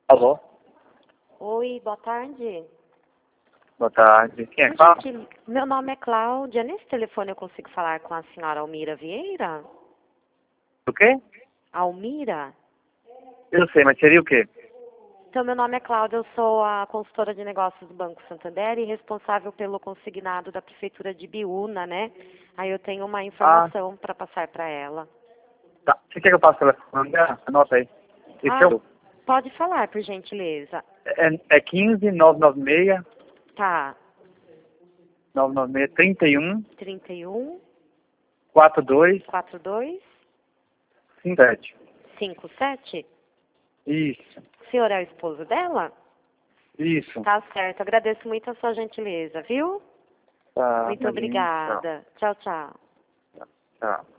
Alô? Oi, boa tarde. Boa tarde. Quem é que Ô, fala? gente, meu nome é Cláudia. Nesse telefone eu consigo falar com a senhora Almira Vieira? O quê? Almira? Eu sei, mas seria o quê? Então, meu nome é Cláudia, eu sou a consultora de negócios do Banco Santander e responsável pelo consignado da Prefeitura de Biúna, né? Aí eu tenho uma Ah, informação para passar para ela. tá. Você quer que eu passe o telefone dela? Anota aí. Esse é Ah, o... pode falar, por gentileza. É 15 996 Tá. 996 31 31 42 42 57. 57. Isso, O senhor é o esposo dela? isso. Tá certo. Agradeço muito a sua gentileza, viu? Tá, Muito imagina. Tchau, obrigada. Tchau, tchau. tchau.